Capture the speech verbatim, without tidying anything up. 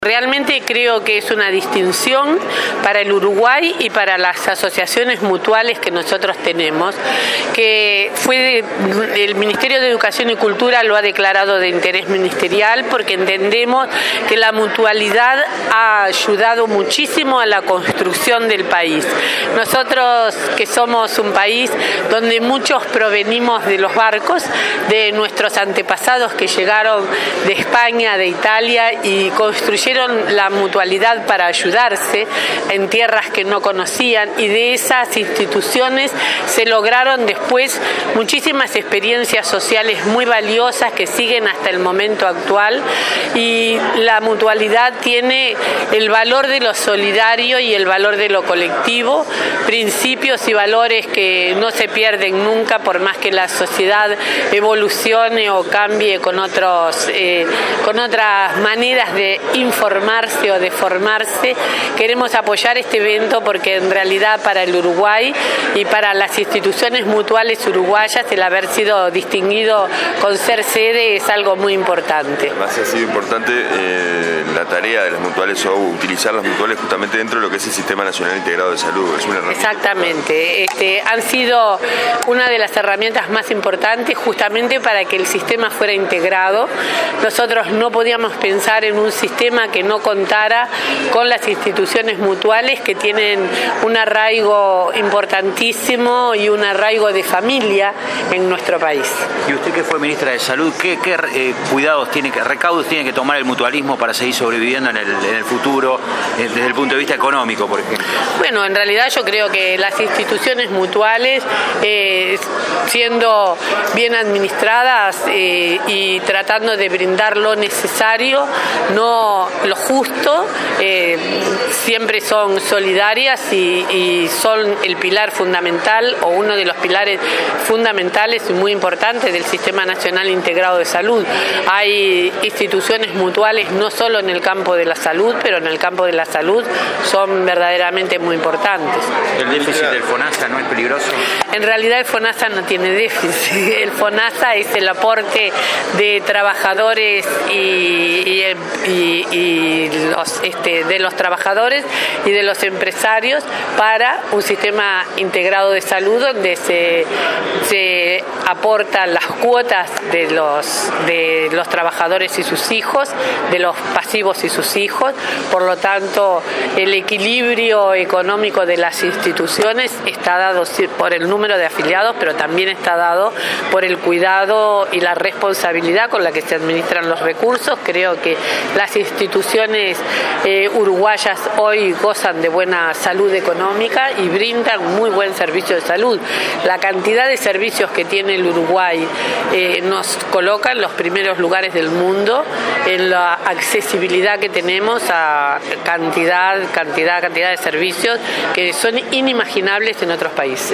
Realmente creo que es una distinción para el Uruguay y para las asociaciones mutuales que nosotros tenemos, que fue de, el Ministerio de Educación y Cultura lo ha declarado de interés ministerial porque entendemos que la mutualidad ha ayudado muchísimo a la construcción del país. Nosotros que somos un país donde muchos provenimos de los barcos, de nuestros antepasados que llegaron de España, de Italia y construyeron la mutualidad para ayudarse en tierras que no conocían, y de esas instituciones se lograron después muchísimas experiencias sociales muy valiosas que siguen hasta el momento actual, y la mutualidad tiene el valor de lo solidario y el valor de lo colectivo, principios y valores que no se pierden nunca por más que la sociedad evolucione o cambie con otros eh, con otras maneras de informarse o de formarse. Queremos apoyar este evento porque en realidad para el Uruguay y para las instituciones mutuales uruguayas el haber sido distinguido con ser sede es algo muy importante. Además ha sido importante eh, la tarea de las mutuales o utilizar las mutuales justamente dentro de lo que es el Sistema Nacional Integrado de Salud. Es una herramienta. Exactamente, este, han sido una de las herramientas más importantes justamente para que el sistema fuera integrado. Nosotros no podíamos pensar en un sistema que no contara con las instituciones mutuales que tienen un arraigo importantísimo y un arraigo de familia en nuestro país. Y usted que fue ministra de Salud, ¿qué, qué eh, cuidados tiene, qué recaudos tiene que tomar el mutualismo para seguir sobreviviendo en el, en el futuro, eh, desde el punto de vista económico, por ejemplo? Bueno, en realidad yo creo que las instituciones mutuales, eh, siendo bien administradas eh, y tratando de brindar lo necesario, no lo justo, eh, siempre son solidarias y, y son el pilar fundamental o uno de los pilares fundamentales y muy importantes del Sistema Nacional Integrado de Salud. Hay instituciones mutuales no solo en el campo de la salud, pero en el campo de la salud son verdaderamente muy importantes. ¿El déficit del FONASA no es peligroso? En realidad el FONASA no tiene déficit. El FONASA es el aporte de trabajadores y, y, y, y los, este, de los trabajadores y de los empresarios para un sistema integrado de salud donde se, se aportan las cuotas de los, de los trabajadores y sus hijos, de los pasivos y sus hijos. Por lo tanto, el equilibrio económico de las instituciones está dado por el número de afiliados, pero también está dado por el cuidado y la responsabilidad con la que se administran los recursos. Creo que las instituciones eh, uruguayas hoy gozan de buena salud económica y brindan muy buen servicio de salud. La cantidad de servicios que tiene el Uruguay eh, nos coloca en los primeros lugares del mundo en la accesibilidad que tenemos a cantidad, cantidad, cantidad de servicios que son inimaginables en otros países.